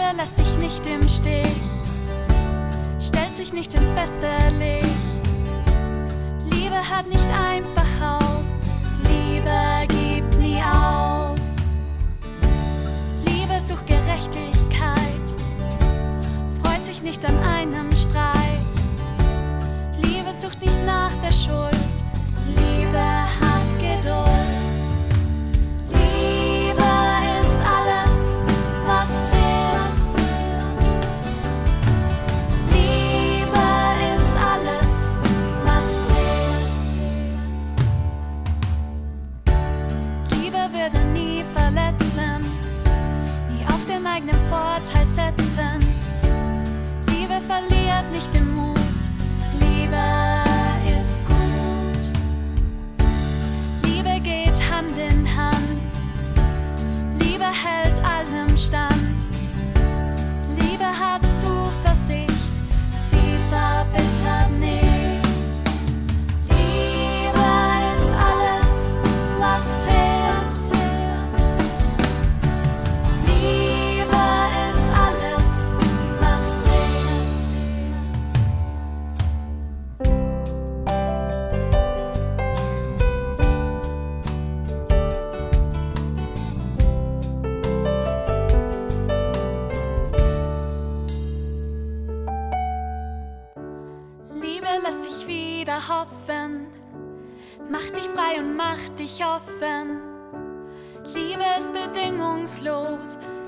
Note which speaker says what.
Speaker 1: lässt sich nicht im Stich, stellt sich nicht ins beste Licht. Liebe hört nicht einfach auf, Liebe gibt nie auf. Liebe sucht Gerechtigkeit, freut sich nicht an einem Streit. Liebe sucht nicht nach der Schuld, Liebe hat Geduld. Liebe ist alles, was zählt. Liebe ist alles, was zählt. Liebe würde nie verletzen, nie auf den eigenen Vorteil setzen. Liebe verliert nicht den Mut, Liebe ist gut. Liebe geht Hand in Hand, Liebe hält allem stand. Liebe hat Zuversicht, sie verbittert nicht. Liebe ist alles, was zählt. Liebe ist alles, was zählt. Liebe lässt sich wieder hoffen, macht dich frei und macht dich offen. Liebe ist bedingungslos,